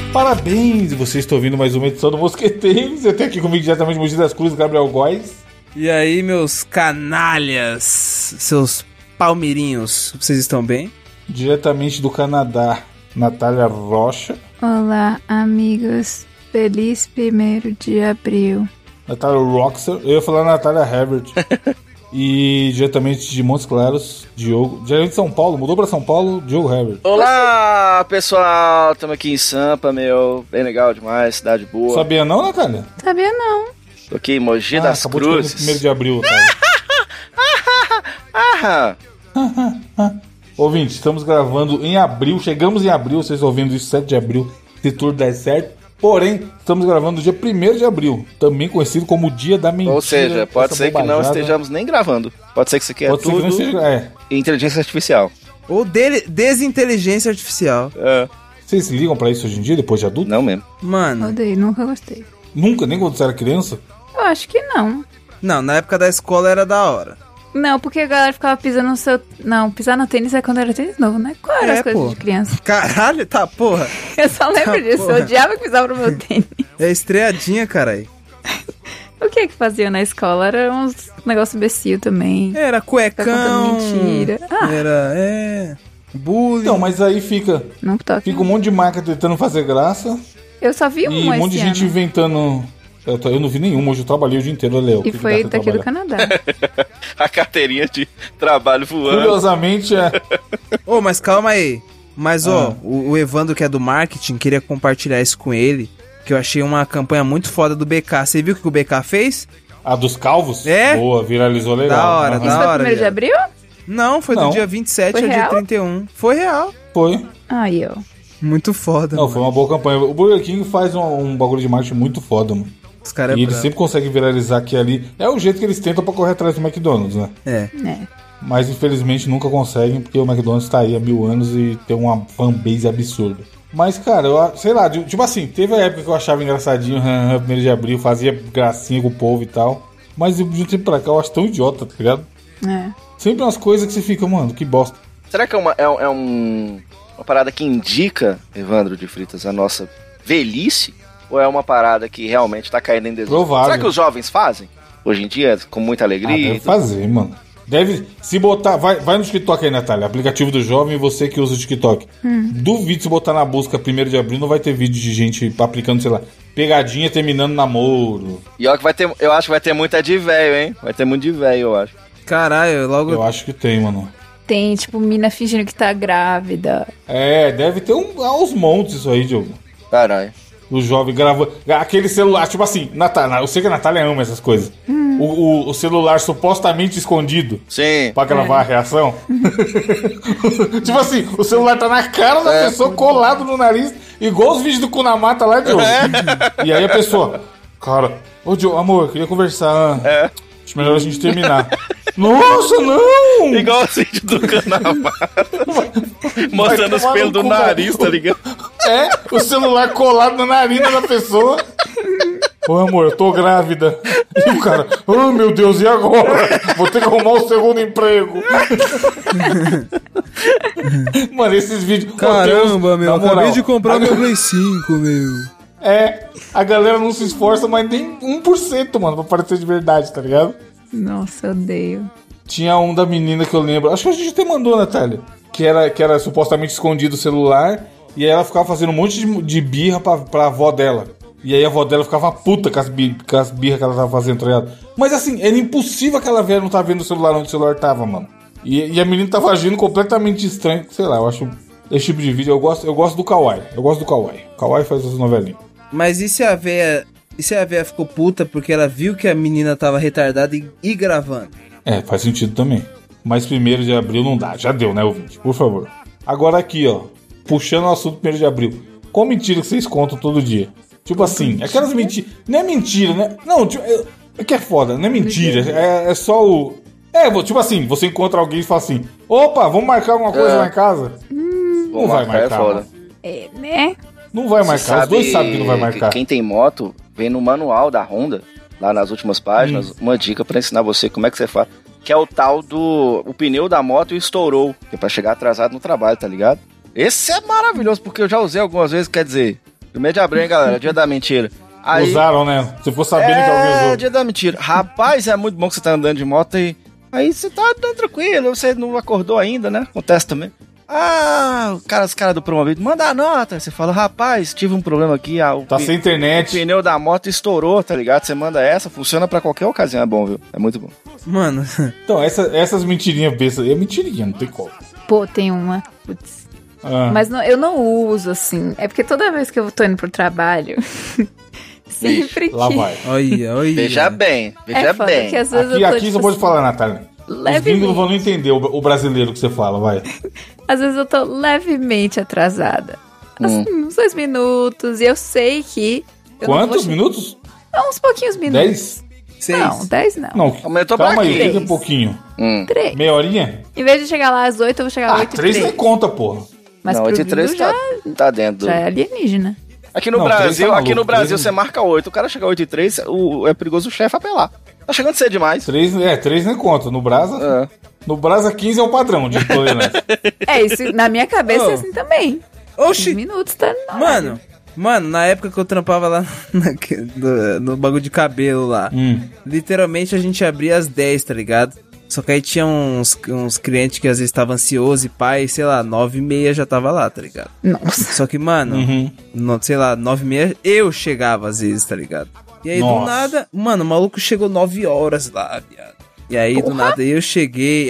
Parabéns, você está ouvindo mais uma edição do Mosqueteiros. Eu tenho aqui comigo diretamente de Mogi das Cruzes, Gabriel Góes. E aí, meus canalhas, seus palmeirinhos, vocês estão bem? Diretamente do Canadá, Natália Rocha. Olá, amigos. Feliz 1º de abril. Natália Roxer. Eu ia falar Natália Herbert. E diretamente de Montes Claros, Diogo. Diretamente de São Paulo, mudou pra São Paulo, Diogo Herbert. Olá, pessoal. Estamos aqui em Sampa, meu. Bem legal demais, cidade boa. Sabia não, Natália? Sabia não. Tô aqui em Mogi das Cruzes. De 1º de abril, Natália. Ouvinte, estamos gravando em abril. Chegamos em abril, vocês ouvindo isso, 7 de abril, se tudo der certo. Porém, estamos gravando no dia 1º de abril, também conhecido como o dia da mentira. Ou seja, pode ser que não estejamos nem gravando. Pode ser que isso aqui é pode tudo ser que não esteja, inteligência artificial. Ou desinteligência artificial. É. Vocês se ligam pra isso hoje em dia, depois de adulto? Não mesmo. Mano. Odeio, nunca gostei. Nunca? Nem quando você era criança? Eu acho que não. Não, na época da escola era da hora. Não, porque a galera ficava pisando no seu... Não, pisar no tênis é quando era tênis novo, né? Qual era as coisas de criança? Caralho, tá, porra. Eu só lembro disso, porra. eu odiava que pisava no meu tênis. É estreadinha, carai. O que faziam na escola? Era uns negócios imbecil também. Era Tá cuecão. contando mentira. Era, bullying. Então, mas aí fica Não toca. um monte de marca tentando fazer graça. Eu só vi E uma um monte de esse gente ano. inventando. Eu não vi nenhuma, hoje eu trabalhei o dia inteiro, Léo. E foi daqui do Canadá. A carteirinha de trabalho voando. Curiosamente, Ô, mas calma aí. Mas, ó, o Evandro, que é do marketing, queria compartilhar isso com ele, que eu achei uma campanha muito foda do BK. Você viu o que o BK fez? a dos calvos? É? Boa, viralizou legal. Da hora, Aham. Isso da foi hora. 1º de abril? Não, foi Não. do dia 27 Foi ao dia real? 31. Foi real. Foi. Aí, ó. Muito foda, Não, mano. foi uma boa campanha. O Burger King faz um bagulho de marketing muito foda, mano. Os caras E é eles brabo. sempre conseguem viralizar aqui e ali. É o jeito que eles tentam pra correr atrás do McDonald's, né? É. Mas infelizmente nunca conseguem, porque o McDonald's tá aí há 1000 anos e tem uma fanbase absurda. Mas, cara, eu sei lá, tipo assim, teve a época que eu achava engraçadinho, 1º de abril, fazia gracinha com o povo e tal. Mas de um tempo pra cá eu acho tão idiota, tá ligado? É. Sempre umas coisas que você fica, mano, que bosta. Será que uma parada que indica, Evandro de Fritas, a nossa velhice? Ou é uma parada que realmente tá caindo em desuso? Provável. Será que os jovens fazem? Hoje em dia, com muita alegria? Deve fazer, mano. Deve, se botar, vai no TikTok aí, Natália, aplicativo do jovem, você que usa o TikTok. Duvido se botar na busca 1º de abril, não vai ter vídeo de gente aplicando, sei lá, pegadinha terminando namoro. E ó, eu acho que vai ter muita de velho, hein? Vai ter muito de velho, eu acho. Caralho, logo... Eu acho que tem, mano. Tem, tipo, mina fingindo que tá grávida. É, deve ter aos montes isso aí, Diogo. Caralho. O jovem gravando. Aquele celular, tipo assim, Natália, eu sei que a Natália ama essas coisas. O celular supostamente escondido Sim. pra gravar a reação. Tipo assim, o celular tá na cara da pessoa, colado no nariz, igual os vídeos do Kunamata lá, Diogo. E aí a pessoa, cara, ô Diogo, amor, eu queria conversar. Acho melhor a gente terminar. Nossa, não! Igual o vídeo do Canamata. Mostrando os tomar pelos no do cu, nariz, tá ligado? É, o celular colado na narina da pessoa. Ô amor, eu tô grávida. E o cara, oh meu Deus, e agora? Vou ter que arrumar um segundo emprego. Mano, esses vídeos. Caramba, meu, na moral, acabei de comprar meu Play 5, meu. A galera não se esforça, mas nem 1%, mano, pra parecer de verdade, tá ligado? Nossa, eu odeio. Tinha um da menina que eu lembro, acho que a gente até mandou, Natália, que era supostamente escondido o celular, e aí ela ficava fazendo um monte de birra pra avó dela. E aí a avó dela ficava puta com as birras que ela tava fazendo, tá ligado? Mas assim, era impossível aquela velha não tá vendo o celular onde o celular tava, mano. E a menina tava agindo completamente estranho, sei lá, eu acho esse tipo de vídeo, eu gosto do Kawaii. Eu gosto do Kawaii. Kawaii faz essas novelinhas. Mas e se a véia ficou puta porque ela viu que a menina tava retardada e gravando? É, faz sentido também. Mas 1º de abril não dá, já deu, né, ouvinte? Por favor. Agora aqui, ó, puxando o assunto 1º de abril. Qual mentira que vocês contam todo dia? Tipo assim, aquelas mentiras. Não é mentira, né? Não, tipo, é que é foda, não é mentira. É só o. Tipo assim, você encontra alguém e fala assim: opa, vamos marcar alguma coisa lá em casa? Não vai marcar. É foda. Né? Não vai marcar, os dois sabem que não vai marcar. Quem tem moto, vem no manual da Honda, lá nas últimas páginas, uma dica pra ensinar você como é que você faz. Que é o tal do... O pneu da moto estourou, que é pra chegar atrasado no trabalho, tá ligado? Esse é maravilhoso, porque eu já usei algumas vezes, quer dizer... 1º de abril, hein, galera? Dia da mentira. Aí, usaram, né? Você ficou sabendo que alguém usou. É, dia da mentira. Rapaz, é muito bom que você tá andando de moto e... Aí você tá andando tranquilo, você não acordou ainda, né? Acontece também. Os caras do promovido, manda a nota. Você fala, rapaz, tive um problema aqui. Sem internet. O pneu da moto estourou, tá ligado? Você manda essa, funciona pra qualquer ocasião, é bom, viu? É muito bom. Mano. Então, essas mentirinhas bestas aí é mentirinha, não tem como. Pô, tem uma. Putz. Mas eu não uso, assim. É porque toda vez que eu tô indo pro trabalho... sempre que... Lá vai. Olha. Veja bem. Que às vezes Aqui você pode falar, Natália. Os gringos não vão entender o brasileiro que você fala, vai. Às vezes eu tô levemente atrasada. Assim, uns 2 minutos. E eu sei que... Quantos minutos? Uns pouquinhos minutos. 10? 6. Não, 10 não. Aumentou calma pra aí, fica um pouquinho. 3. Meia horinha? Em vez de chegar lá às 8, eu vou chegar às 8 e 3. 3 nem conta, porra. Mas não, pro 8 e 3 já, tá dentro. já é alienígena. Aqui no Brasil, você marca 8. O cara chega 8 e 3, é perigoso o chefe apelar. Tá chegando cedo demais. 3 nem conta. No Brasa... No Brasa 15 é o padrão de tolerância. Isso na minha cabeça é assim também. Oxi. 15 minutos tá... Mano, na época que eu trampava lá no bagulho de cabelo lá, literalmente a gente abria às 10, tá ligado? Só que aí tinha uns clientes que às vezes estavam ansiosos e pai, sei lá, 9h30 já tava lá, tá ligado? Nossa. Só que, mano, sei lá, 9h30 eu chegava às vezes, tá ligado? E aí do nada, mano, o maluco chegou 9 horas lá, viado. E aí do nada eu cheguei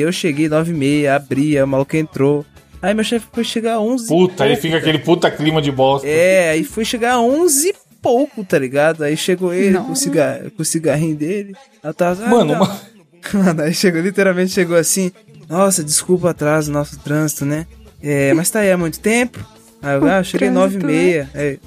9h30, abria, o maluco entrou. Aí meu chefe foi chegar a 11 Puta, aí fica aquele puta clima de bosta. Aí foi chegar a 11 e pouco, tá ligado? Aí chegou ele com o cigarrinho dele. Ela tava, Mano, aí literalmente chegou assim, nossa, desculpa o atraso, nosso trânsito, né? Mas tá aí há muito tempo? Aí eu cheguei 9h30.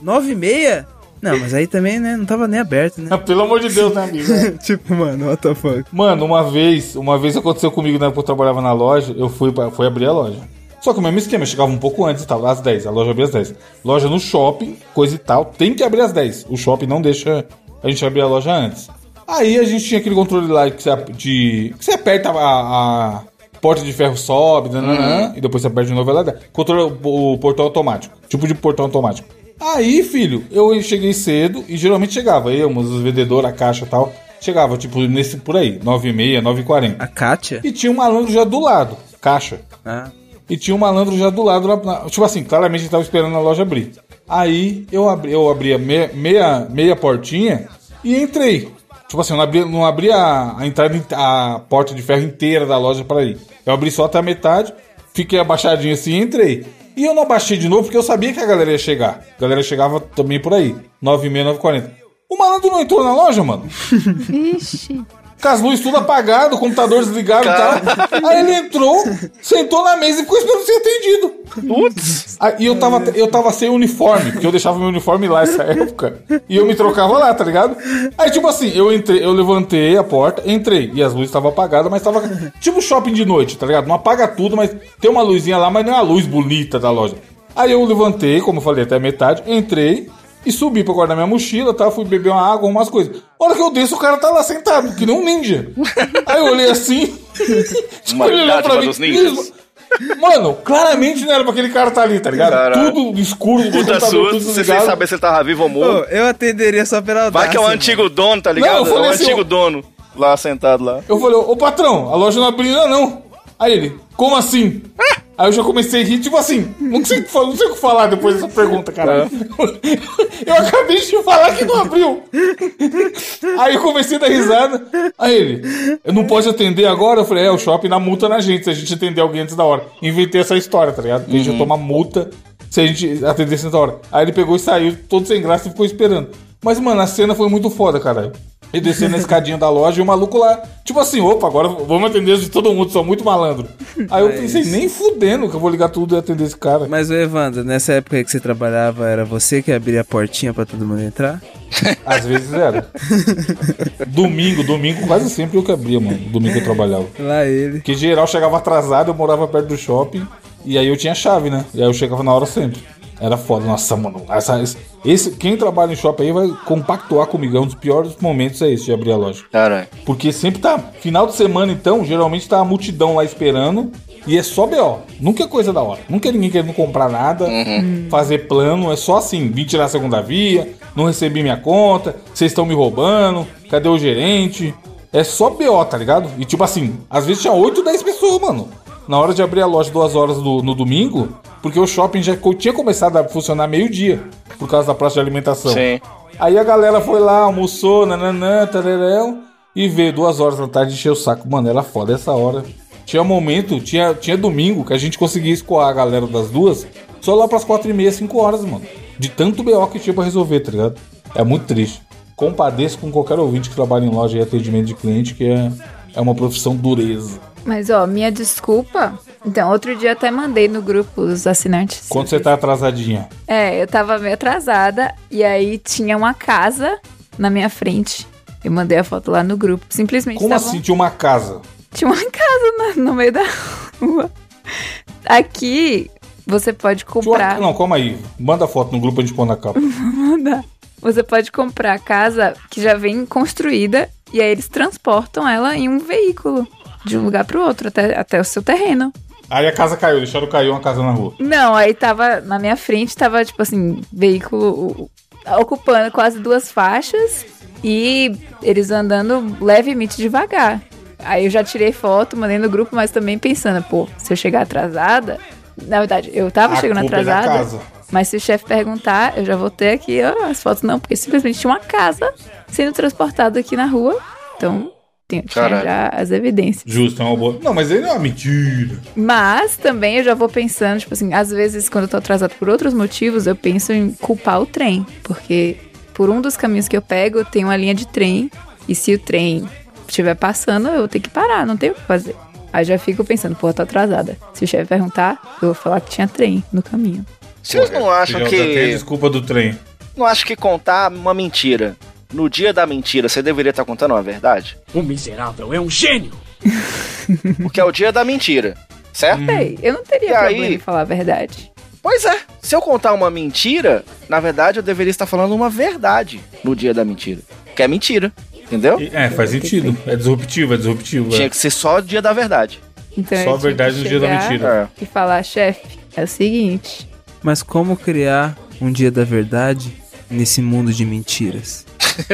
9h30? Não, mas aí também, né, não tava nem aberto, né? Pelo amor de Deus, né, amigo? Tipo, mano, what the fuck? Mano, uma vez aconteceu comigo, na época que eu trabalhava na loja, eu fui abrir a loja. Só que o mesmo esquema, eu chegava um pouco antes e tal, às 10, a loja abria às 10. Loja no shopping, coisa e tal, tem que abrir às 10. O shopping não deixa a gente abrir a loja antes. Aí a gente tinha aquele controle lá que você aperta a porta de ferro, sobe, e depois você aperta de novo, ela dá. Controle o portão automático, tipo de portão automático. Aí, filho, eu cheguei cedo e geralmente chegava, os vendedores, a caixa e tal, chegava, tipo, por aí, 9h30, 9h40. A Kátia? E tinha um malandro já do lado, caixa. E tinha um malandro já do lado, tipo assim, claramente ele tava esperando a loja abrir. Aí eu abri a meia portinha e entrei. Tipo assim, eu não abri a entrada, a porta de ferro inteira da loja pra ir. Eu abri só até a metade, fiquei abaixadinho assim e entrei. E eu não abaixei de novo porque eu sabia que a galera ia chegar. A galera chegava também por aí, 9h30, 9h40. O malandro não entrou na loja, mano. Vixe. Com as luzes tudo apagadas, o computador desligado e tal. Aí ele entrou, sentou na mesa e ficou esperando ser atendido. Putz. E eu tava sem uniforme, porque eu deixava meu uniforme lá nessa época. E eu me trocava lá, tá ligado? Aí, tipo assim, eu levantei a porta, entrei. E as luzes estavam apagadas, mas tava tipo shopping de noite, tá ligado? Não apaga tudo, mas tem uma luzinha lá, mas não é a luz bonita da loja. Aí eu levantei, como eu falei, até a metade, entrei. E subi pra guardar minha mochila, tá? Fui beber uma água, umas coisas. A hora que eu desço, o cara tá lá sentado, que nem um ninja. Aí eu olhei assim. Uma ele olhou pra mim. dos ninjas. Mano, claramente não era pra aquele cara tá ali, tá ligado? Caralho. Tudo escuro, puta susto, você sem saber se ele tava vivo ou morto. Eu atenderia só pela audácia. Vai que é o antigo dono, tá ligado? Não, é o assim, antigo dono lá sentado lá. Eu falei, ô patrão, a loja não abriu ainda não. Aí ele, como assim? Aí eu já comecei a rir, tipo assim, não sei o que falar depois dessa pergunta, cara. Eu acabei de falar que não abriu. Aí eu comecei a dar risada. Aí ele, eu não posso atender agora? Eu falei, o shopping dá multa na gente se a gente atender alguém antes da hora. Inventei essa história, tá ligado? A gente ia tomar multa se a gente atendesse antes da hora. Aí ele pegou e saiu, todo sem graça, e ficou esperando. Mas, mano, a cena foi muito foda, caralho. Ele descendo na escadinha da loja e o maluco lá, tipo assim, opa, agora vamos atender de todo mundo, sou muito malandro. Aí eu pensei, nem fudendo que eu vou ligar tudo e atender esse cara. Mas, Evandro, nessa época aí que você trabalhava, era você que abria a portinha pra todo mundo entrar? Às vezes era. Domingo, quase sempre eu que abria, mano. Domingo eu trabalhava. Lá ele. Porque geral chegava atrasado, eu morava perto do shopping, e aí eu tinha chave, né? E aí eu chegava na hora sempre. Era foda, nossa, mano. Quem trabalha em shopping aí vai compactuar comigo. É um dos piores momentos esse de abrir a loja. Caralho. Porque sempre tá. Final de semana, então, geralmente tá a multidão lá esperando. E é só BO. Nunca é coisa da hora. Nunca é ninguém querendo comprar nada, fazer plano. É só assim, vim tirar a segunda via, não recebi minha conta, vocês estão me roubando, cadê o gerente? É só BO, tá ligado? E tipo assim, às vezes tinha 8, 10 pessoas, mano. Na hora de abrir a loja 2 horas no domingo, porque o shopping já tinha começado a funcionar meio-dia, por causa da praça de alimentação. Sim. Aí a galera foi lá, almoçou, nananã, tareréu, e veio 2 horas da tarde e encheu o saco. Mano, era foda essa hora. Tinha momento, tinha domingo que a gente conseguia escoar a galera das 2 só lá pras 4h30, 5 horas, mano. De tanto BO que tinha pra resolver, tá ligado? É muito triste. Compadeço com qualquer ouvinte que trabalha em loja e atendimento de cliente, que é uma profissão dureza. Mas, ó, minha desculpa... Então, outro dia até mandei no grupo os assinantes. Quando você tá atrasadinha? Eu tava meio atrasada e aí tinha uma casa na minha frente. Eu mandei a foto lá no grupo. Simplesmente Como assim tinha uma casa? Tinha uma casa no meio da rua. Aqui, você pode comprar... Não, calma aí. Manda a foto no grupo, a gente põe na capa. Manda. Você pode comprar a casa que já vem construída e aí eles transportam ela em um veículo. De um lugar pro outro, até o seu terreno. Aí a casa caiu, deixaram cair uma casa na rua. Não, aí tava na minha frente, tava tipo assim, veículo ocupando quase 2 faixas e eles andando levemente devagar. Aí eu já tirei foto, mandei no grupo, mas também pensando, pô, se eu chegar atrasada... Na verdade, eu tava chegando atrasada, casa. Mas se o chefe perguntar, eu já vou ter aqui as fotos, não, porque simplesmente tinha uma casa sendo transportada aqui na rua, então... Tinha já as evidências. Justo, é uma boa. Não, mas aí não é uma mentira. Mas também eu já vou pensando, tipo assim, às vezes quando eu tô atrasado por outros motivos, eu penso em culpar o trem. Porque por um dos caminhos que eu pego, tem uma linha de trem. E se o trem estiver passando, eu vou ter que parar, não tem o que fazer. Aí já fico pensando, pô, eu tô atrasada. Se o chefe perguntar, eu vou falar que tinha trem no caminho. Vocês não acham que... Já tem desculpa do trem. Não acho que contar uma mentira no dia da mentira, você deveria estar contando uma verdade? O miserável é um gênio! Porque é o dia da mentira, certo? Eu não teria problema em falar a verdade. Pois é, se eu contar uma mentira, na verdade eu deveria estar falando uma verdade no dia da mentira. Que é mentira, entendeu? Faz sentido. É disruptivo. Tinha que ser só o dia da verdade. Então, só a verdade no dia da mentira. E falar, chefe, é o seguinte... Mas como criar um dia da verdade nesse mundo de mentiras?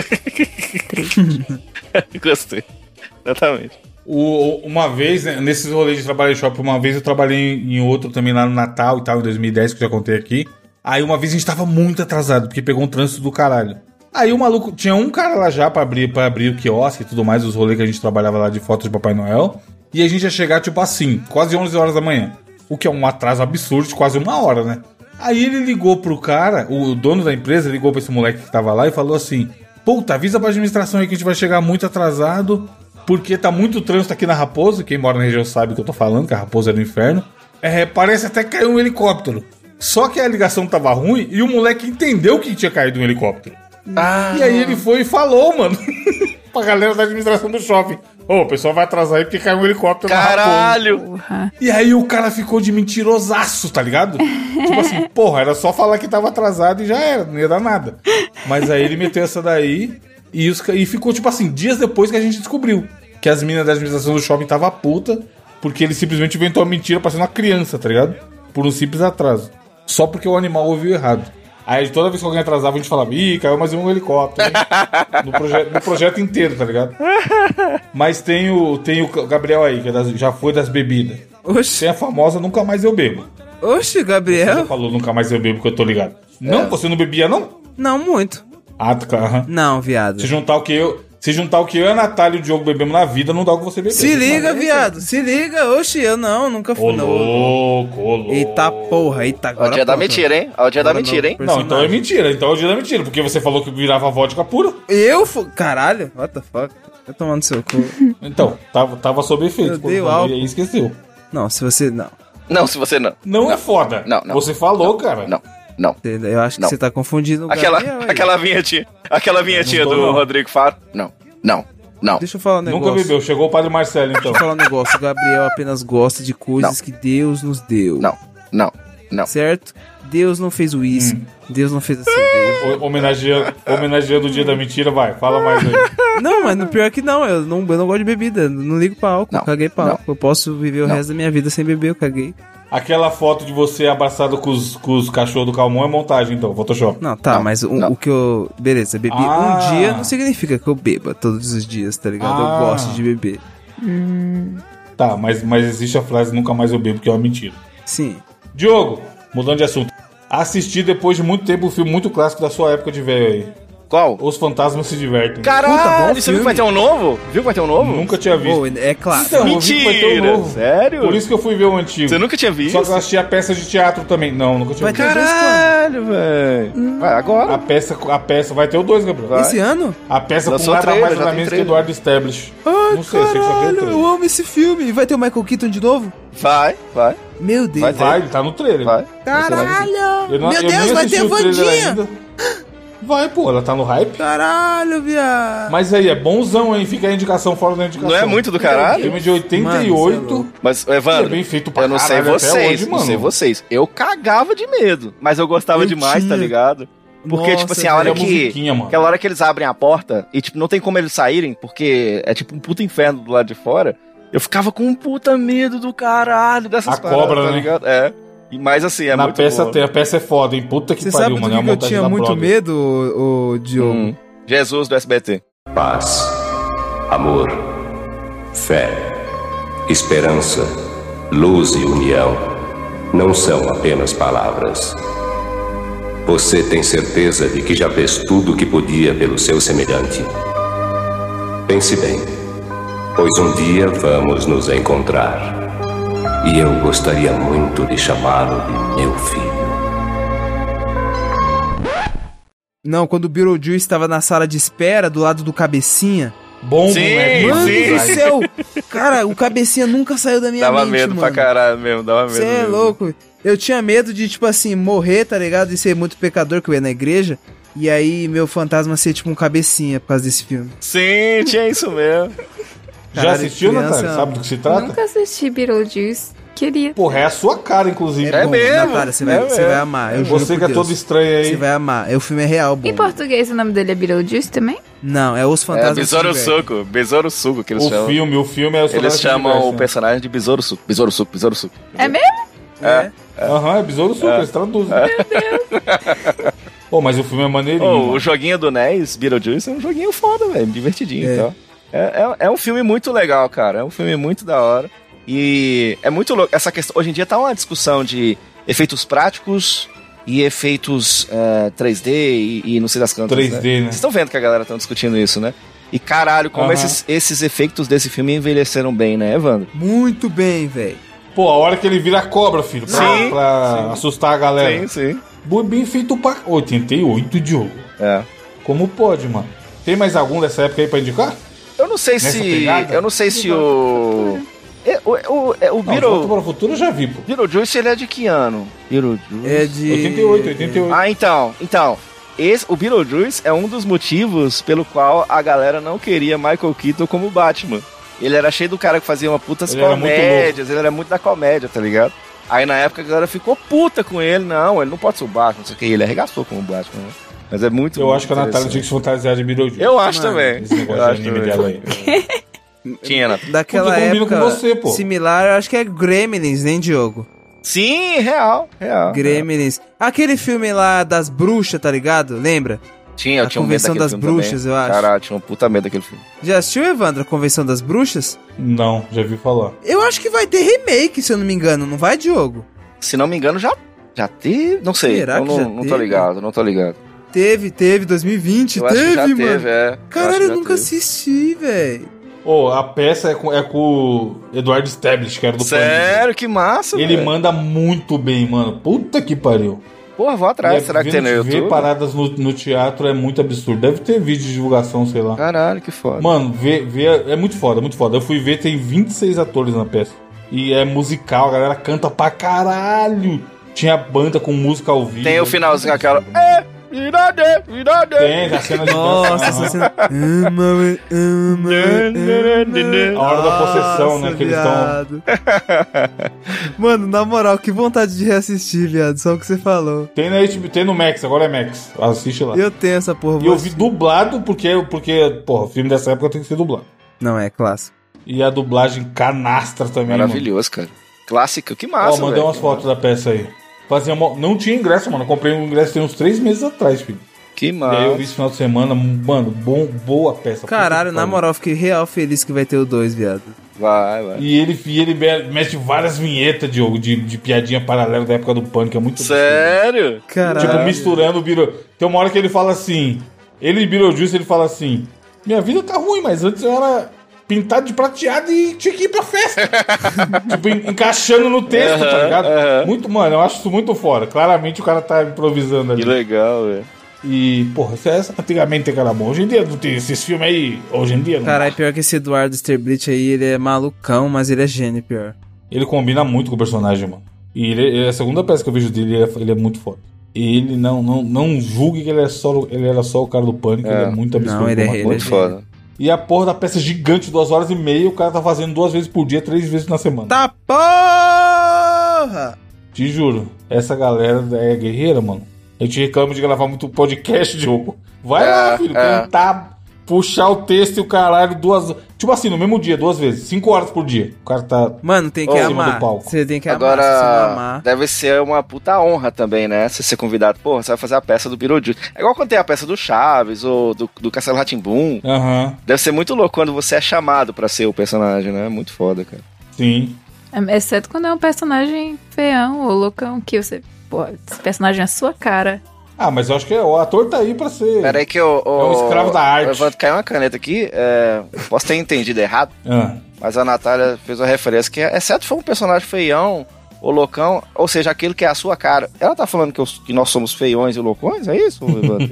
Gostei. Exatamente. Uma vez, né, nesses rolês de trabalho em shopping, uma vez eu trabalhei em outro também lá no Natal e tal, em 2010, que eu já contei aqui. Aí uma vez a gente tava muito atrasado, porque pegou um trânsito do caralho. Aí o maluco, tinha um cara lá já pra abrir o quiosque e tudo mais, os rolês que a gente trabalhava lá de fotos de Papai Noel. E a gente ia chegar tipo assim, quase 11 horas da manhã. O que é um atraso absurdo de quase 1 hora, né? Aí ele ligou pro cara, o dono da empresa ligou pra esse moleque que tava lá e falou assim: puta, avisa pra administração aí que a gente vai chegar muito atrasado, porque tá muito trânsito aqui na Raposa. Quem mora na região sabe o que eu tô falando, que a Raposa é no inferno. Parece até que caiu um helicóptero. Só que a ligação tava ruim e o moleque entendeu que tinha caído um helicóptero. E aí ele foi e falou, mano, pra galera da administração do shopping: o pessoal vai atrasar aí porque caiu um helicóptero. Caralho! E aí o cara ficou de mentirosaço, tá ligado? Tipo assim, porra, era só falar que tava atrasado e já era, não ia dar nada. Mas aí ele meteu essa daí e ficou, tipo assim, dias depois que a gente descobriu que as meninas da administração do shopping tava puta porque ele simplesmente inventou a mentira pra ser uma criança, tá ligado? Por um simples atraso. Só porque o animal ouviu errado. Aí toda vez que alguém atrasava, a gente falava: ih, caiu mais um helicóptero, hein? no projeto inteiro, tá ligado? Mas tem o Gabriel aí, que já foi das bebidas. Oxi. Tem a famosa Nunca Mais Eu Bebo. Oxi, Gabriel. Você já falou Nunca Mais Eu Bebo, que eu tô ligado. Não? Você não bebia, não? Não muito. Ah, tá. Não, viado. Se juntar o que eu e a Natália e o Diogo bebemos na vida, não dá o que você bebeu. Se liga, viado. Se liga. Oxi, eu nunca fui. Ô, louco. Eita porra, eita agora. É o dia da mentira, hein? É o dia da mentira, hein? Não, então é mentira. Então é o dia da mentira, porque você falou que virava vodka pura. Caralho, what the fuck? Tá tomando seu cu. Então, tava sob efeito. Eu dei álcool. E aí esqueceu. Não, se você... Não. Não, se você não. Não é foda. Não. Você falou, cara. Não. Eu acho que você tá confundindo o Aquela vinhetinha do Rodrigo Faro. Não. Deixa eu falar um negócio. Nunca bebeu. Chegou o Padre Marcelo, então. Deixa eu falar um negócio. O Gabriel apenas gosta de coisas que Deus nos deu. Não. Não. Certo? Deus não fez o uísque. Deus não fez a cerveja. Homenageando o dia da mentira, vai. Fala mais aí. Não, mas no pior que não. Eu não gosto de bebida. Não ligo pra álcool. Não, caguei pra álcool. Eu posso viver o resto da minha vida sem beber. Eu caguei. Aquela foto de você abraçado com os cachorros do Calmon é montagem, então, Photoshop. Não, tá, mas o que eu... Beleza, bebi um dia não significa que eu beba todos os dias, tá ligado? Eu gosto de beber. Tá, mas existe a frase nunca mais eu bebo, que é uma mentira. Sim. Diogo, mudando de assunto. Assisti depois de muito tempo um filme muito clássico da sua época de velho aí. Qual? Os Fantasmas Se Divertem. Caralho, você viu que vai ter um novo? Viu que vai ter um novo? Nunca tinha visto. Pô, é claro. Então, eu vi que vai ter um novo. Sério? Por isso que eu fui ver o antigo. Você nunca tinha visto? Só que eu assisti a peça de teatro também. Não, nunca tinha Vai visto. ter Caralho, velho. Vai agora. A peça vai ter o 2, Gabriel. Esse ano? A peça Lançou com nada trailer, mais já nada tem menos que trailer. Eduardo Stablish. Ai, Não sei, sei que só tem o caralho, trailer. eu amo esse filme. E vai ter o Michael Keaton de novo? Vai. Meu Deus. Vai, ele tá no trailer. Vai. Caralho. Eu Meu Deus, vai ter Wandinha. Vai, pô, ela tá no hype. Caralho, viado. Mas aí, é bonzão, hein? Fica a indicação fora da indicação. Não é muito do caralho? Filme de 88. Mas, Evandro, É bem feito pra eu não sei caralho até vocês, hoje, não mano. sei vocês. Eu cagava de medo, mas eu gostava demais, tá ligado? Porque, Nossa, tipo assim, a hora velho, a musiquinha, mano. aquela hora que eles abrem a porta e, tipo, não tem como eles saírem, porque é tipo um puta inferno do lado de fora, eu ficava com um puta medo do caralho dessas A cobra, tá né? ligado? É. Mas assim, é Na muito peça, boa. a peça é foda, hein? Puta que Você pariu, sabe do mano. É uma que eu montagem tinha da muito Broadway. medo, o Diogo? Jesus do SBT. Paz, amor, fé, esperança, luz e união não são apenas palavras. Você tem certeza de que já fez tudo o que podia pelo seu semelhante? Pense bem, pois um dia vamos nos encontrar. E eu gostaria muito de chamá-lo de meu filho. Não, quando o Beetlejuice estava na sala de espera, do lado do Cabecinha. Bom, Sim, moleque. Mano sim. do céu! Cara, o Cabecinha nunca saiu da minha Dava mente, medo mano. pra caralho mesmo, dava medo. Você é mesmo. louco. Eu tinha medo de, tipo assim, morrer, tá ligado? E ser muito pecador, que eu ia na igreja. E aí, meu fantasma ser, tipo, um Cabecinha por causa desse filme. Sim, tinha isso mesmo. Já Cara, assistiu, criança- Natália? Sabe do que se trata? Nunca assisti Beetlejuice. Queria. Porra, é a sua cara, inclusive. É Bom, mesmo. Natália, você vai amar. Eu juro Você por que é Deus. todo estranho aí. Você vai amar. O filme é real, bom. Em português o nome dele é Beetlejuice também? Não, é Os É Fantasmas. Besouro Se Divertem. Suco, Besouro Suco que eles chamam. O filme é o Eles chamam o personagem. personagem de Besouro Suco. Besouro Suco, Besouro Suco. É mesmo? É. Aham, é Besouro Suco, eles traduzem. Pô, mas o filme é maneirinho. Oh, mano. o joguinho do NES, Beetlejuice, é um joguinho foda, velho, divertidinho e tal. É um filme muito legal, cara. É um filme muito da hora. E é muito louco. Essa questão. Hoje em dia tá uma discussão de efeitos práticos e efeitos 3D e não sei das quantas. 3D, né? Vocês estão vendo que a galera tá discutindo isso, né? E caralho, como Aham. esses efeitos desse filme envelheceram bem, né, Evandro? Muito bem, velho. Pô, a hora que ele vira cobra, filho. Sim, Pra assustar a galera. sim. Bem feito pra... 88, Diogo. É. Como pode, mano? Tem mais algum dessa época aí pra indicar? Eu não sei Nessa se. pegada? Eu não sei se o. O Não, Volta Beetle. para o Futuro eu já vi, pô. Beetlejuice, ele é de que ano? Beetlejuice. É de... 88. Ah, então. O Beetlejuice é um dos motivos pelo qual a galera não queria Michael Keaton como Batman. Ele era cheio do cara que fazia uma putas Ele era muito comédias, ele era muito da comédia, tá ligado? Aí na época a galera ficou puta com ele, não, ele não pode ser o Batman, não sei o que, ele arregaçou como Batman, né? Mas é muito Eu acho que a Natália interessante. tinha que se fantasiar de Beetlejuice. Eu acho Mano, também. Esse negócio Eu de acho anime também. dela aí. Tinha, Natália. Daquela Puta, combina época com você, pô. similar, eu acho que é Gremlins, hein, Diogo? Sim, real. Gremlins. Aquele filme lá das bruxas, tá ligado? Lembra? Tinha, eu A tinha um medo Convenção daquele das filme Bruxas, também. eu acho. Caralho, tinha um puta medo daquele filme. Já assistiu, Evandro, a Convenção das Bruxas? Não, já vi falar. Eu acho que vai ter remake, se eu não me engano, não vai, Diogo? Se não me engano, já teve. Não sei. Será eu que não, já não tô teve? ligado, não tô ligado. Teve, 2020, Eu acho teve, que já mano. teve, é. Caralho, acho eu que já nunca teve. assisti, velho. Ô, a peça é com o Eduardo Stablish, que era do Pânico. Sério, que massa, Ele velho. manda muito bem, mano. Puta que pariu. Porra, vou atrás. Será que tem no Ver YouTube? paradas no teatro é muito absurdo. Deve ter vídeo de divulgação, sei lá. Caralho, que foda. Mano, é muito foda, muito foda. Eu fui ver, tem 26 atores na peça. E é musical, a galera canta pra caralho. Tinha banda com música ao vivo. Tem o finalzinho, aquela. Tem, a cena de Nossa, dança. essa cena. A hora da possessão, né, que eles viado. Mano, na moral, que vontade de reassistir, viado. Só o que você falou. Tem na HBO, tem no Max, agora é Max. Assiste lá. Eu tenho essa porra. E eu vi dublado porque, porra, filme dessa época tem que ser dublado. Não, é clássico. E a dublagem canastra também, Maravilhoso, cara. Clássica, que massa, ó, mandei umas fotos da peça aí. Não tinha ingresso, mano. Eu comprei um ingresso tem uns 3 meses atrás, filho. Que massa. E aí eu vi esse final de semana, mano, boa peça. Caralho, na moral, fiquei real feliz que vai ter o 2, viado. Vai. E ele mexe várias vinhetas de piadinha paralela da época do Pânico, é muito... Sério? Caralho. Tipo, misturando o Beetlejuice. Tem uma hora que ele fala assim... Ele e Beetlejuice, ele fala assim... Minha vida tá ruim, mas antes eu era pintado de prateado e tinha que ir pra festa. Tipo, encaixando no texto, tá ligado? Muito, mano, eu acho isso muito fora. Claramente o cara tá improvisando ali. Que legal, velho. E, porra, antigamente era bom. Hoje em dia não tem esses filmes aí. Hoje em dia não. Caralho, pior que esse Eduardo Sterblit aí, ele é malucão, mas ele é gênio, pior. Ele combina muito com o personagem, mano. E ele, a segunda peça que eu vejo dele, ele é muito foda. Ele não julgue que ele era só o cara do Pânico, ele é muito absurdo. Não, ele é Muito foda. E a porra da peça gigante, 2 horas e meia, o cara tá fazendo 2 vezes por dia, 3 vezes na semana. Tá porra! Te juro, essa galera é guerreira, mano. A gente reclama de gravar muito podcast, Diogo. Vai lá, filho, tentar puxar o texto e o caralho 2... Tipo assim, no mesmo dia, 2 vezes. 5 horas por dia. O cara tá... Mano, tem que amar. Você tem que amar. Agora, se você não amar... deve ser uma puta honra também, né? Você ser convidado. Porra, você vai fazer a peça do Beetlejuice. É igual quando tem a peça do Chaves ou do Castelo Rá-Tim-Bum. Deve ser muito louco quando você é chamado pra ser o personagem, né? Muito foda, cara. Sim. Exceto quando é um personagem feião ou loucão, que você... Pô, esse personagem é a sua cara. Ah, mas eu acho que o ator tá aí pra ser... Pera aí que é um escravo da arte. Vou cair uma caneta aqui. Posso ter entendido errado, mas a Natália fez uma referência que, exceto for um personagem feião ou loucão, ou seja, aquele que é a sua cara. Ela tá falando que nós somos feiões e loucões? É isso, Evandro?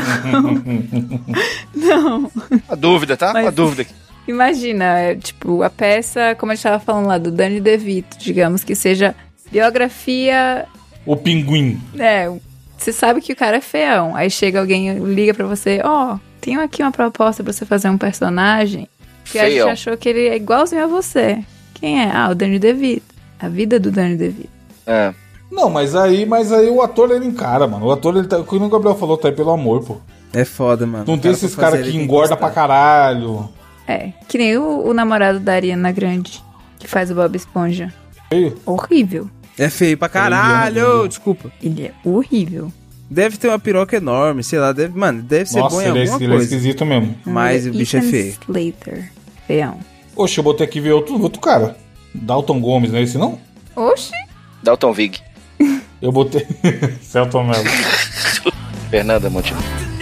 Não. Uma dúvida, tá? Uma dúvida aqui. Imagina, tipo, a peça, como a gente tava falando lá, do Danny DeVito, digamos que seja biografia... O Pinguim. Você sabe que o cara é feião. Aí chega alguém e liga pra você, tenho aqui uma proposta pra você fazer um personagem que a gente achou que ele é igualzinho a você. Quem é? O Danny DeVito. A vida do Danny DeVito. Não, mas aí o ator ele encara, mano. O ator, ele tá, como o Gabriel falou, tá aí pelo amor, pô. É foda, mano. Não tem esses caras que engorda pra caralho. Que nem o namorado da Ariana Grande, que faz o Bob Esponja. Feio? Horrível. É feio pra caralho, desculpa. Ele é horrível. Deve ter uma piroca enorme, sei lá, deve ser bom em alguma coisa. Ele é esquisito mesmo. Mas o bicho é feio. Slater, feião. Oxe, eu botei aqui ver outro cara. Dalton Gomes, não é esse não? Oxe. Dalton Vig. Eu botei... Celton Mello. Fernanda Montenegro.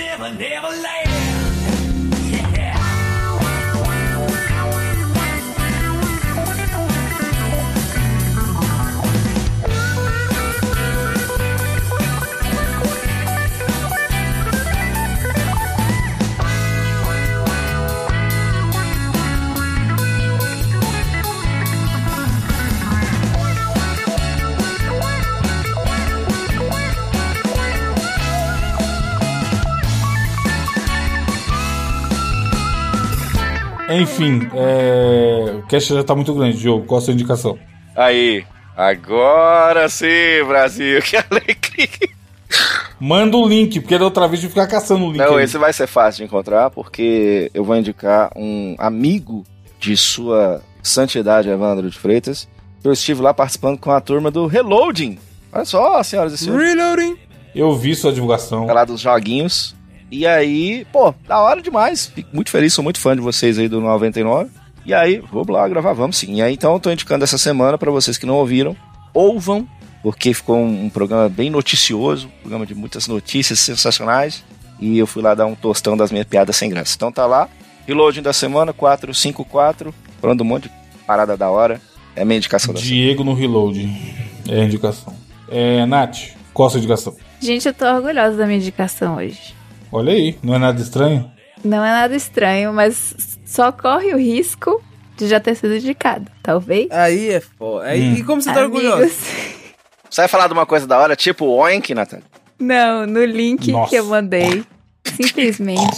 Enfim, o cast já tá muito grande, Diogo. Qual a sua indicação? Aí, agora sim, Brasil, que alegria. Manda o link, porque da outra vez eu vou ficar caçando o link. Não, aí. esse vai ser fácil de encontrar, porque eu vou indicar um amigo de sua santidade, Evandro de Freitas. Eu estive lá participando com a turma do Reloading. Olha só, senhoras e senhores. Reloading. Eu vi sua divulgação. Falar dos joguinhos. E aí, pô, da hora demais. Fico muito feliz, sou muito fã de vocês aí do 99. E aí, vamos lá gravar, vamos sim. E aí, então, eu tô indicando essa semana pra vocês que não ouviram. Ouvam, porque ficou um programa bem noticioso, um programa de muitas notícias sensacionais. E eu fui lá dar um tostão das minhas piadas sem graça. Então tá lá, Reloading da semana, 454, falando um monte de parada da hora. É a minha indicação da Diego no Reloading. É a indicação. Nath, qual a sua indicação? Gente, eu tô orgulhosa da minha indicação hoje. Olha aí, não é nada estranho? Não é nada estranho, mas só corre o risco de já ter sido indicado, talvez. Aí é foda. E como você tá orgulhoso? Você vai falar de uma coisa da hora, tipo o Oink, Natália? Não, no link que eu mandei. Simplesmente.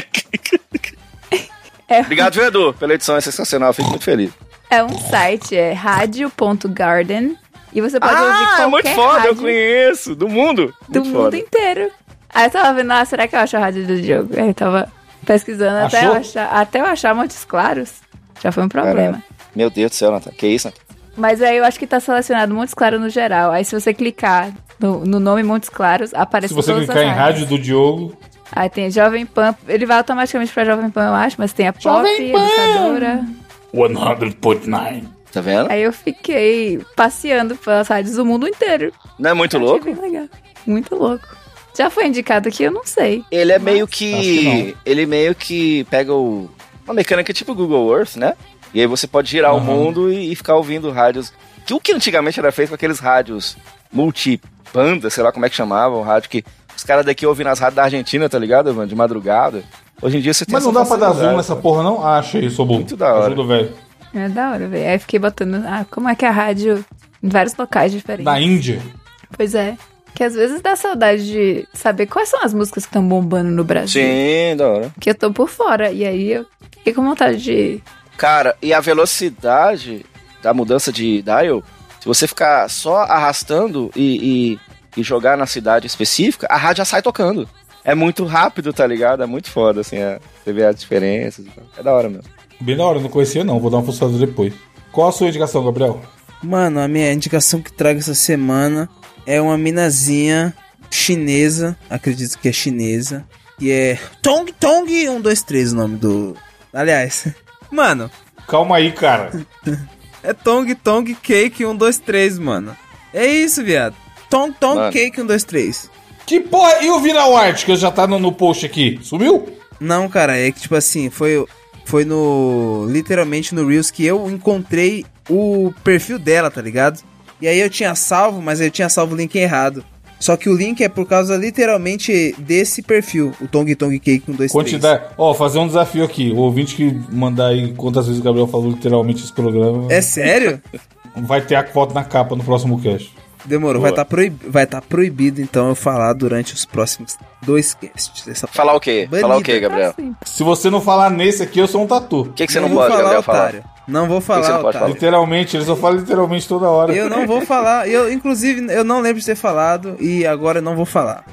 Obrigado, Edu, pela edição, é sensacional, eu fico muito feliz. É um site, é radio.garden. E você pode ouvir qualquer é muito foda, rádio eu conheço, do mundo. do mundo inteiro. Aí eu tava vendo, será que eu acho a rádio do Diogo? Aí eu tava pesquisando até eu achar Montes Claros. Já foi um problema. Meu Deus do céu, Nathan, que isso, Nathan? Mas aí eu acho que tá selecionado Montes Claros no geral. Aí se você clicar no nome Montes Claros, aparece todas as rádios. Se você clicar em rádio do Diogo... Aí tem Jovem Pan, ele vai automaticamente pra Jovem Pan, eu acho, mas tem a Pop, Educadora... 100.9. Tá vendo? Aí eu fiquei passeando pelas rádios do mundo inteiro. Não é muito louco? Bem legal. Muito louco. Já foi indicado aqui, eu não sei. Ele é meio que... Ele meio que pega uma mecânica tipo Google Earth, né? E aí você pode girar o mundo e ficar ouvindo rádios... O que antigamente era feito com aqueles rádios multibanda, sei lá como é que chamavam, rádio que os caras daqui ouvem nas rádios da Argentina, tá ligado, mano? De madrugada. Hoje em dia você tem Mas não dá pra dar zoom nessa porra, não? Ah, achei, sou bom. Muito da hora. Ajuda, velho. É da hora, velho. Aí fiquei botando... como é que é a rádio em vários locais diferentes. Da Índia. Pois é. Que às vezes dá saudade de saber quais são as músicas que estão bombando no Brasil. Sim, da hora. Que eu tô por fora. E aí eu fiquei com vontade de... Cara, e a velocidade da mudança de dial, se você ficar só arrastando e jogar na cidade específica, a rádio já sai tocando. É muito rápido, tá ligado? É muito foda, assim, você vê as diferenças. É da hora mesmo. Bem da hora, não conhecia não, vou dar uma fuçada depois. Qual a sua indicação, Gabriel? Mano, a minha indicação que trago essa semana é uma minazinha chinesa, acredito que é chinesa, que é Tong 123 o nome do... Aliás, mano... Calma aí, cara. É Tong Cake 123, mano. É isso, viado. Tong Cake 123. Que porra, e o Viral Art, que já tá no post aqui? Sumiu? Não, cara, é que tipo assim, foi literalmente no Reels que eu encontrei o perfil dela, tá ligado? E aí eu tinha salvo, mas eu tinha salvo o link errado. Só que o link é por causa literalmente desse perfil, o Tong Cake 123. Quantidade. Fazer um desafio aqui. O ouvinte que mandar aí quantas vezes o Gabriel falou literalmente esse programa. É sério? Vai ter a foto na capa no próximo cast. Demorou, vai tá proibido então eu falar durante os próximos 2 casts. Falar o quê? Banida. Falar o quê, Gabriel? Se você não falar nesse aqui, eu sou um tatu. O que você não pode, Gabriel, falar? Não vou falar, otário. Literalmente, ele só fala literalmente toda hora. Eu não vou falar, inclusive, eu não lembro de ter falado e agora eu não vou falar.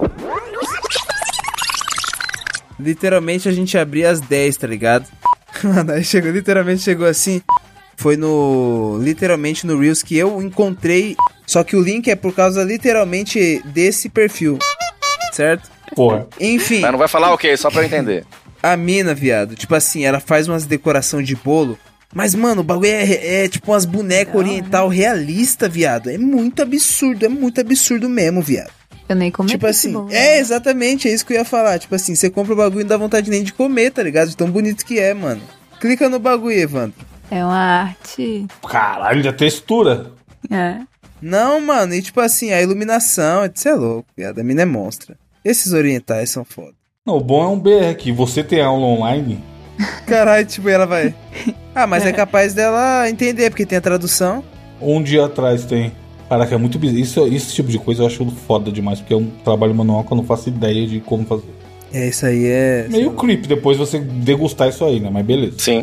Literalmente a gente abria às 10, tá ligado? Mano, aí literalmente chegou assim. Foi literalmente no Reels que eu encontrei. Só que o link é por causa literalmente desse perfil. Certo? Porra. Enfim. Mas não vai falar o quê? Só pra eu entender. A mina, viado, tipo assim, ela faz umas decoração de bolo. Mas, mano, o bagulho é tipo umas bonecas oriental realista, viado. É muito absurdo mesmo, viado. Eu nem comi. Tipo assim, exatamente, é isso que eu ia falar. Tipo assim, você compra o bagulho e não dá vontade nem de comer, tá ligado? De tão bonito que é, mano. Clica no bagulho, Evandro. É uma arte. Caralho, a textura. É. Não, mano, e tipo assim, a iluminação, isso é louco, viado. A mina é monstra. Esses orientais são foda. Não, o bom é um BR aqui. Você tem aula online. Caralho, tipo, ela vai... mas é capaz dela entender, porque tem a tradução. Um dia atrás tem... Caraca, é muito bizarro. Esse tipo de coisa eu acho foda demais, porque é um trabalho manual que eu não faço ideia de como fazer. Isso aí é... Meio creep depois você degustar isso aí, né? Mas beleza. Sim.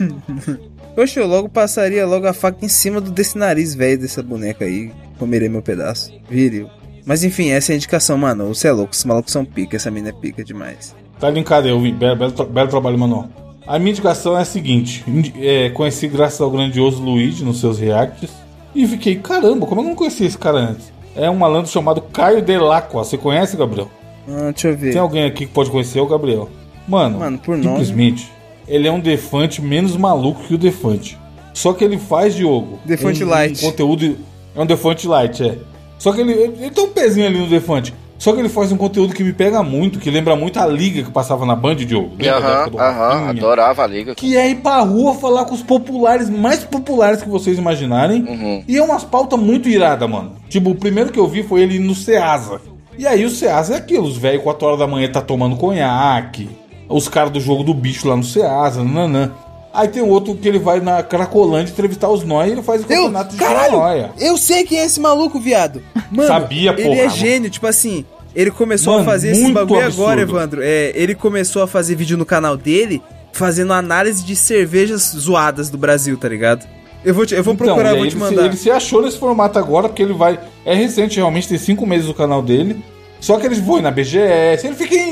Poxa, eu logo passaria a faca em cima desse nariz velho dessa boneca aí. Comerei meu pedaço. Viril. Mas enfim, essa é a indicação, mano. Você é louco, esses malucos são pica. Essa mina é pica demais. Tá linkado, eu vi. Belo trabalho manual. A minha indicação é a seguinte. Conheci graças ao grandioso Luigi nos seus reacts. E fiquei, caramba, como eu não conhecia esse cara antes? É um malandro chamado Caio Delacqua. Você conhece, Gabriel? Deixa eu ver. Tem alguém aqui que pode conhecer o Gabriel? Mano, por simplesmente, ele é um Defante menos maluco que o Defante. Só que ele faz, Diogo, Defante Light. Conteúdo. É um Defante Light, é. Só que ele tem um pezinho ali no Defante. Só que ele faz um conteúdo que me pega muito, que lembra muito a Liga que passava na Band, Diogo. Adorava a Liga. Que é ir pra rua falar com os populares, mais populares que vocês imaginarem. Uhum. E é umas pautas muito iradas, mano. Tipo, o primeiro que eu vi foi ele no Ceasa. E aí o Ceasa é aquilo, os velhos 4 horas da manhã tá tomando conhaque. Os caras do jogo do bicho lá no Ceasa, nananã. Aí tem outro que ele vai na Cracolândia entrevistar os nóia e ele faz o campeonato de nóia. Eu sei quem é esse maluco, viado. Mano, sabia, porra. Ele é gênio, tipo assim. Ele começou a fazer esse bagulho agora, Evandro. Ele começou a fazer vídeo no canal dele, fazendo análise de cervejas zoadas do Brasil, tá ligado? Eu vou procurar, eu vou te mandar. Ele se achou nesse formato agora, porque ele vai... É recente, realmente, tem 5 meses o canal dele. Só que ele foi na BGS, ele fica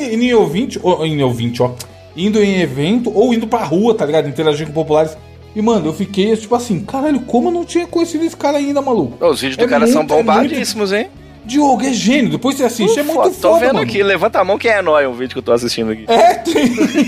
indo em evento ou indo pra rua, tá ligado? Interagir com populares. E, mano, eu fiquei, tipo assim, caralho, como eu não tinha conhecido esse cara ainda, maluco? Os vídeos do cara são bombadíssimos, hein? Diogo, é gênio. Depois você assiste, é muito foda, tô vendo mano. Aqui, levanta a mão que é nóis o vídeo que eu tô assistindo aqui. Tem.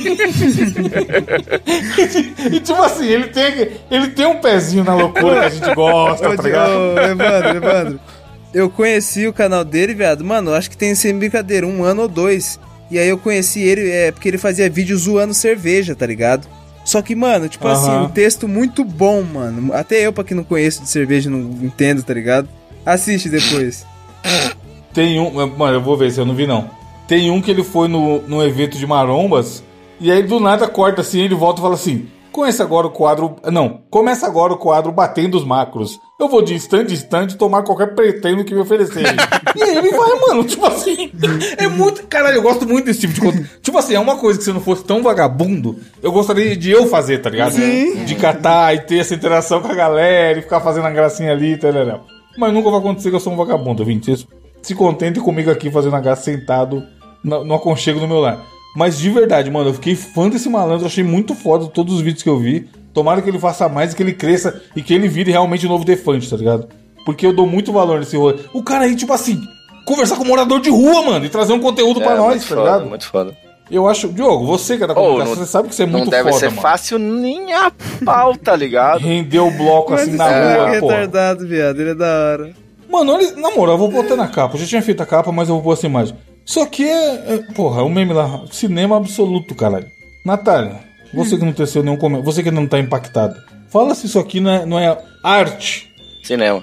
E tipo assim, ele tem um pezinho na loucura que a gente gosta, tá ligado? Evandro, eu conheci o canal dele, viado. Mano, acho que tem, sem brincadeira, 1 ano ou 2. E aí eu conheci ele, porque ele fazia vídeo zoando cerveja, tá ligado? Só que, mano, tipo assim, um texto muito bom, mano. Até eu, pra quem não conheço de cerveja, não entendo, tá ligado? Assiste depois. Tem um... Mano, eu vou ver se eu não vi, não. Tem um que ele foi no evento de marombas, e aí do nada corta assim, ele volta e fala assim... Começa agora o quadro Batendo os Macros. Eu vou de estande em estande tomar qualquer pretendo que me oferecerem. E aí ele vai, mano, tipo assim... É muito... Caralho, eu gosto muito desse tipo de conteúdo. Tipo assim, é uma coisa que se eu não fosse tão vagabundo, eu gostaria de eu fazer, tá ligado? Sim. De catar e ter essa interação com a galera e ficar fazendo a gracinha ali, tá ligado? Mas nunca vai acontecer que eu sou um vagabundo, Vinci. Se contentem comigo aqui fazendo a graça sentado no aconchego do meu lar. Mas de verdade, mano, eu fiquei fã desse malandro, eu achei muito foda todos os vídeos que eu vi. Tomara que ele faça mais e que ele cresça e que ele vire realmente o novo Defante, tá ligado? Porque eu dou muito valor nesse rolê. O cara aí, tipo assim, conversar com um morador de rua, mano, e trazer um conteúdo pra nós, tá ligado? Muito foda. Eu acho... Diogo, você que é da comunicação, você sabe que você é muito foda, mano. Não deve ser fácil nem a pau, tá ligado? Render o bloco assim na rua, pô. Retardado, viado, ele é da hora. Mano, olha, na moral, eu vou botar na capa. Eu já tinha feito a capa, mas eu vou pôr essa imagem. Isso aqui porra, é um meme lá. Cinema absoluto, caralho. Natália, você que não teceu nenhum comentário, você que não tá impactado, fala se isso aqui não é arte. Cinema.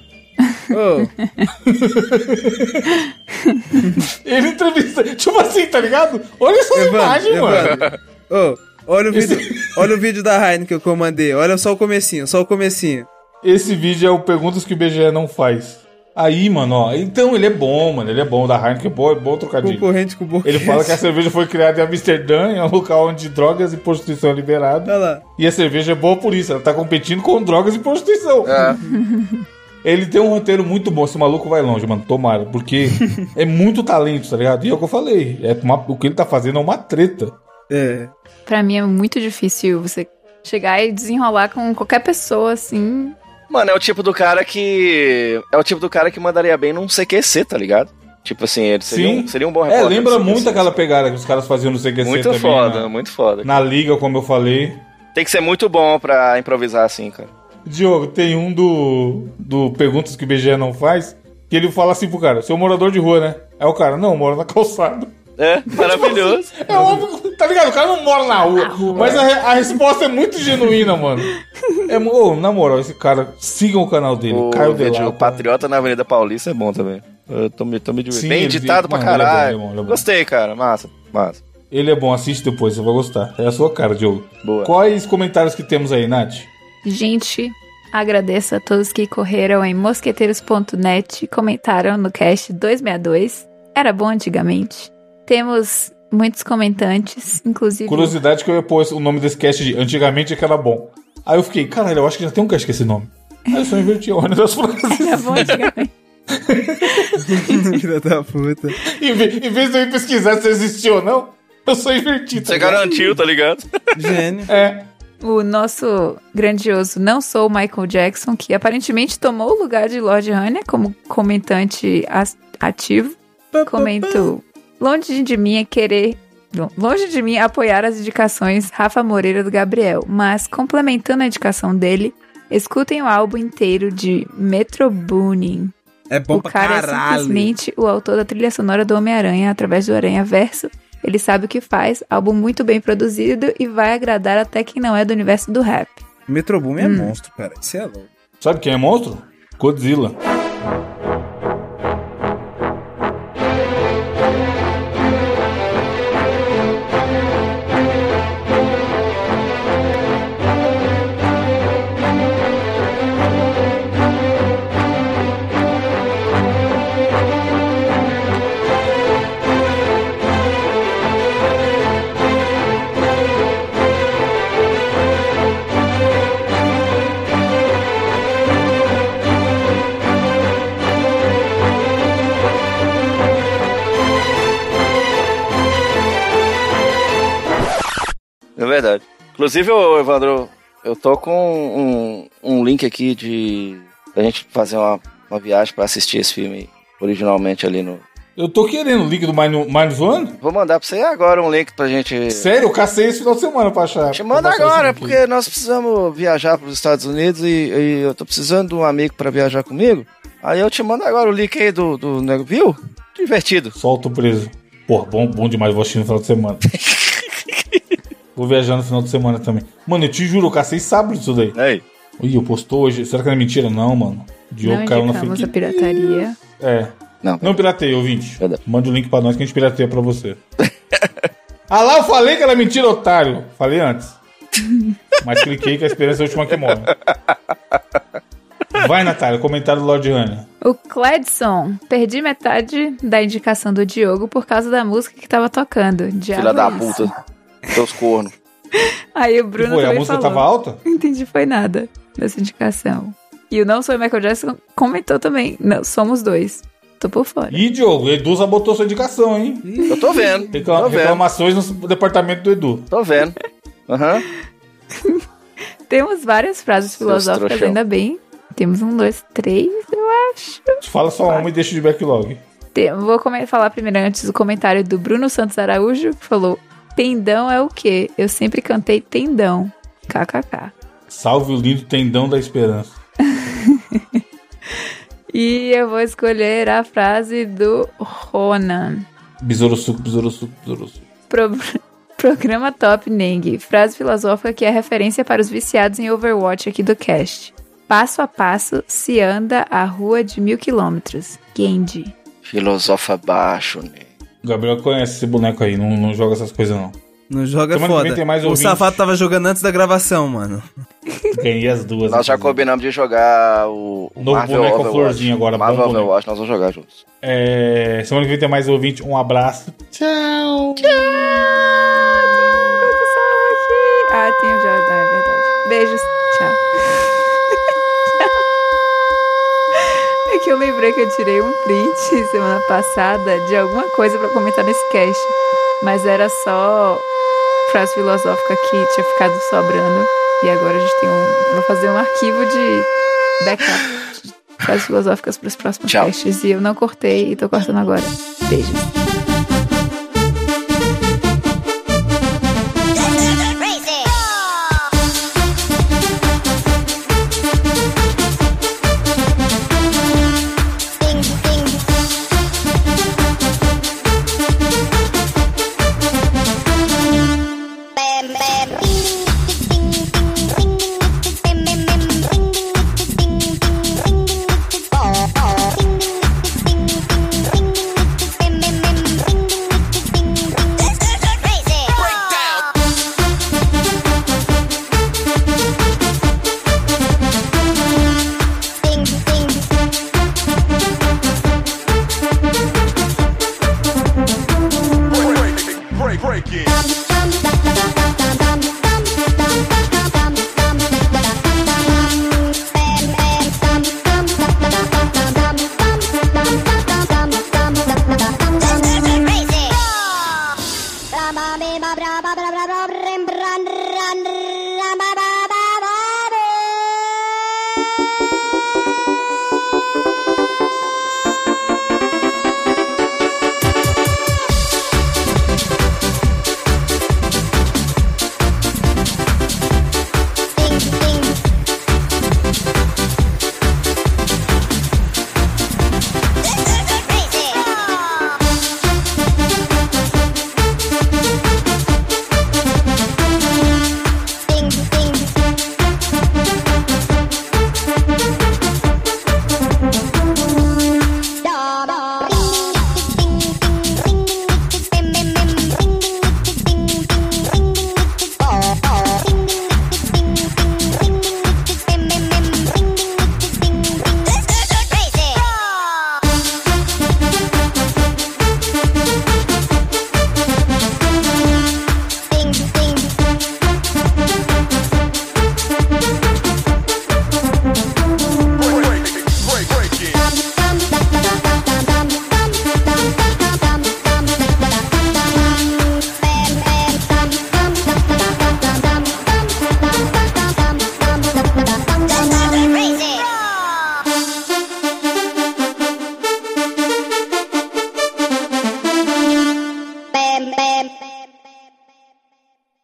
Ele entrevista, tipo assim, tá ligado? Olha essa imagem, mano. Olha o vídeo da Heineken que eu mandei. Olha só o comecinho. Esse vídeo é o Perguntas que o BGE não faz. Aí, mano, ó. Então ele é bom, mano. Ele é bom. Da Heineken é bom trocadilho. Concorrente com o Boquete. Ele fala que a cerveja foi criada em Amsterdã, em um local onde drogas e prostituição é liberada. Olha lá. E a cerveja é boa por isso. Ela tá competindo com drogas e prostituição. Ele tem um roteiro muito bom. Esse maluco vai longe, mano. Tomara. Porque é muito talento, tá ligado? E é o que eu falei. O que ele tá fazendo é uma treta. Pra mim é muito difícil você chegar e desenrolar com qualquer pessoa, assim... Mano, é o tipo do cara que mandaria bem num CQC, tá ligado? Tipo assim, ele seria um bom repórter. Lembra muito aquela pegada que os caras faziam no CQC muito também. Foda, muito foda. Na liga, como eu falei. Tem que ser muito bom pra improvisar assim, cara. Diogo, tem um do Perguntas que o BGE não faz, que ele fala assim pro cara, você é um morador de rua, né? Aí o cara, não, eu moro na calçada. Maravilhoso. É óbvio, tá ligado? O cara não mora na rua. Mas a resposta é muito genuína, mano. Na moral, esse cara, sigam o canal dele. Caio Delata. O Patriota na Avenida Paulista é bom também. Eu tô me divertindo. Sim, bem editado pra caralho. Ele é bom. Gostei, cara. Massa. Ele é bom, assiste depois, você vai gostar. É a sua cara, Diogo. Boa. Quais comentários que temos aí, Nath? Gente, agradeço a todos que correram em mosqueteiros.net e comentaram no cast 262. Era bom antigamente. Temos muitos comentantes, inclusive... Curiosidade que eu ia pôr o nome desse cast de antigamente é que era bom. Aí eu fiquei, caralho, eu acho que já tem um cast com esse nome. Aí eu só inverti a ordem das frases. Era bom antigamente. Filha da puta. Em vez de eu ir pesquisar se existiu ou não, eu só inverti. Você garantiu, tá ligado? Gênio. O nosso grandioso Não Sou Michael Jackson, que aparentemente tomou o lugar de Lord Hania como comentante ativo, comentou... Longe de mim apoiar as indicações Rafa Moreira do Gabriel, mas complementando a indicação dele, escutem o álbum inteiro de Metro Boomin. É bom pra caralho. O cara é simplesmente o autor da trilha sonora do Homem-Aranha através do Aranha Verso. Ele sabe o que faz, álbum muito bem produzido e vai agradar até quem não é do universo do rap. Metro Boomin é monstro, cara. Isso é louco. Sabe quem é monstro? Godzilla. É verdade. Inclusive, Evandro, eu tô com um link aqui pra gente fazer uma viagem pra assistir esse filme originalmente ali no... Eu tô querendo o link do Minus One. Vou mandar pra você agora um link pra gente... Sério? Eu cacei esse final de semana pra achar. Te manda agora, porque nós precisamos viajar pros Estados Unidos e eu tô precisando de um amigo pra viajar comigo. Aí eu te mando agora o link aí do Nego, viu? Divertido. Solta o preso. Porra, bom demais, vou assistir no final de semana. Vou viajar no final de semana também. Mano, eu te juro, eu cacei sábado isso daí. Aí. Ih, eu postou hoje. Será que não é mentira? Não, mano. O Diogo caiu na fake. A pirataria. É. Não pirateia, ouvinte. Verdade. Mande o link pra nós que a gente pirateia pra você. Ah lá, eu falei que era mentira, otário. Falei antes. Mas cliquei que a esperança é a última que morre. Vai, Natália, comentário do Lord Hanna. O Cledson. Perdi metade da indicação do Diogo por causa da música que tava tocando. Filha da puta. Teus cornos. Aí o Bruno foi, também a música falou. tava alta? Não entendi, foi nada dessa indicação. E o Não Sou Michael Jackson comentou também. Não, somos dois. Tô por fora. Ih, Diogo, o Edu sabotou sua indicação, hein? Eu tô vendo. Reclamações no departamento do Edu. Tô vendo. Aham. Temos várias frases filosóficas, ainda bem. Temos 1, 2, 3, eu acho. Fala só uma e deixa de backlog. Vou falar primeiro antes do comentário do Bruno Santos Araújo, que falou: tendão é o quê? Eu sempre cantei tendão. KKK. Salve o lindo tendão da esperança. E eu vou escolher a frase do Ronan. Besouro suco, besouro suco, besouro suco. Programa top, Neng. Frase filosófica que é referência para os viciados em Overwatch aqui do cast. Passo a passo se anda a rua de 1000 quilômetros. Genji. Filosofa baixo, né? O Gabriel conhece esse boneco aí, não joga essas coisas não. Não joga semana foda. Tem mais o safado tava jogando antes da gravação, mano. Ganhei as duas. Nós já combinamos de jogar o novo Marvel boneco com Overwatch. florzinha agora. Marvel Overwatch, nós vamos jogar juntos. Semana que vem tem mais ouvinte. Um abraço. Tchau. Tchau. Tem o já, é verdade. Beijos. Tchau. É que eu lembrei que eu tirei um print semana passada de alguma coisa pra comentar nesse cast. Mas era só frase filosófica que tinha ficado sobrando. E agora a gente tem vou fazer um arquivo de backup de frases filosóficas pros próximos casts. E eu não cortei e tô cortando agora. Beijos.